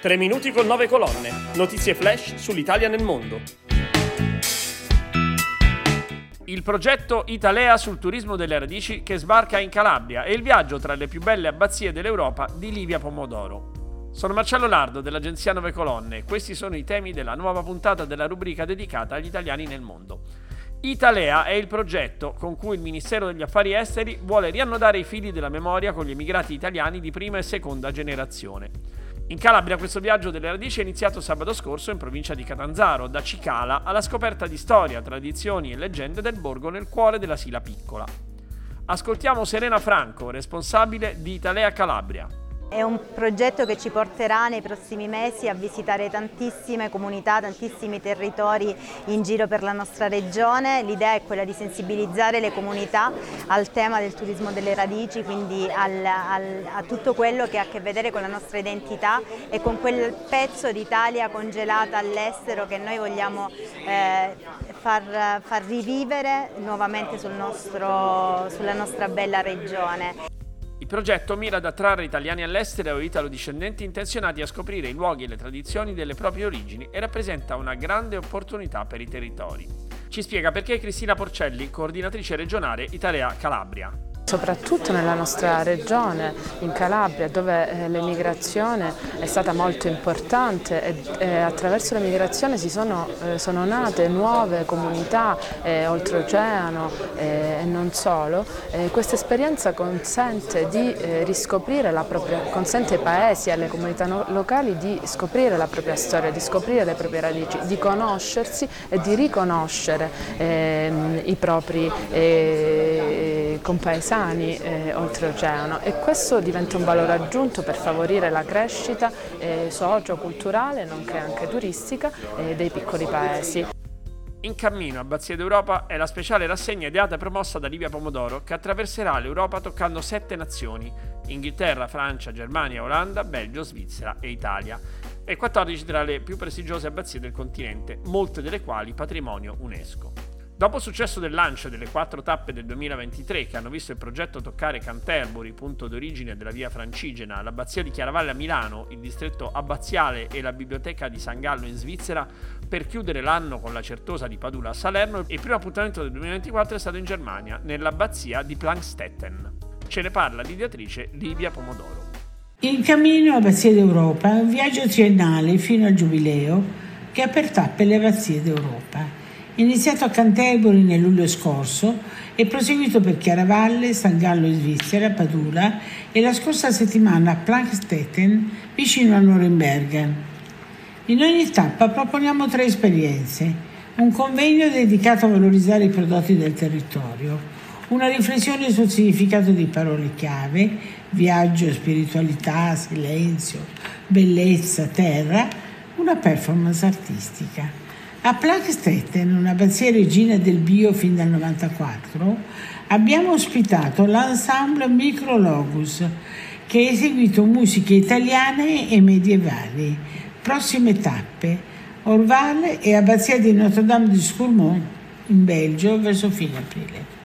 3 minuti con 9 colonne. Notizie flash sull'Italia nel mondo. Il progetto Italea sul turismo delle radici che sbarca in Calabria e il viaggio tra le più belle abbazie dell'Europa di Livia Pomodoro. Sono Marcello Lardo dell'agenzia 9 Colonne e questi sono i temi della nuova puntata della rubrica dedicata agli italiani nel mondo. Italea è il progetto con cui il Ministero degli Affari Esteri vuole riannodare i fili della memoria con gli emigrati italiani di prima e seconda generazione. In Calabria questo viaggio delle radici è iniziato sabato scorso in provincia di Catanzaro, da Cicala alla scoperta di storia, tradizioni e leggende del borgo nel cuore della Sila Piccola. Ascoltiamo Serena Franco, responsabile di Italea Calabria. È un progetto che ci porterà nei prossimi mesi a visitare tantissime comunità, tantissimi territori in giro per la nostra regione. L'idea è quella di sensibilizzare le comunità al tema del turismo delle radici, quindi a tutto quello che ha a che vedere con la nostra identità e con quel pezzo d'Italia congelata all'estero che noi vogliamo far rivivere nuovamente sulla nostra bella regione. Il progetto mira ad attrarre italiani all'estero o italo-discendenti intenzionati a scoprire i luoghi e le tradizioni delle proprie origini e rappresenta una grande opportunità per i territori. Ci spiega perché Cristina Porcelli, coordinatrice regionale Italea Calabria. Soprattutto nella nostra regione, in Calabria, dove l'emigrazione è stata molto importante e attraverso l'emigrazione sono nate nuove comunità oltreoceano e non solo. Questa esperienza consente di riscoprire consente ai paesi e alle comunità locali di scoprire la propria storia, di scoprire le proprie radici, di conoscersi e di riconoscere i propri compaesani oltreoceano, e questo diventa un valore aggiunto per favorire la crescita socio-culturale nonché anche turistica dei piccoli paesi. In cammino Abbazie d'Europa è la speciale rassegna ideata e promossa da Livia Pomodoro che attraverserà l'Europa toccando 7 nazioni: Inghilterra, Francia, Germania, Olanda, Belgio, Svizzera e Italia, e 14 tra le più prestigiose abbazie del continente, molte delle quali patrimonio UNESCO. Dopo il successo del lancio delle 4 tappe del 2023 che hanno visto il progetto toccare Canterbury, punto d'origine della via Francigena, l'abbazia di Chiaravalle a Milano, il distretto abbaziale e la biblioteca di San Gallo in Svizzera, per chiudere l'anno con la Certosa di Padula a Salerno, il primo appuntamento del 2024 è stato in Germania, nell'abbazia di Plankstetten. Ce ne parla l'ideatrice Livia Pomodoro. In cammino Abbazie d'Europa è un viaggio triennale fino al Giubileo che ha per tappe le Abbazie d'Europa. Iniziato a Canterbury nel luglio scorso e proseguito per Chiaravalle, San Gallo in Svizzera, Padula e la scorsa settimana a Plankstetten vicino a Norimberga. In ogni tappa proponiamo 3 esperienze: un convegno dedicato a valorizzare i prodotti del territorio, una riflessione sul significato di parole chiave, viaggio, spiritualità, silenzio, bellezza, terra, una performance artistica. A Plankstetten, un'abbazia regina del bio fin dal 1994, abbiamo ospitato l'ensemble Micrologus, che ha eseguito musiche italiane e medievali. Prossime tappe: Orval e abbazia di Notre-Dame du Scourmont in Belgio verso fine aprile.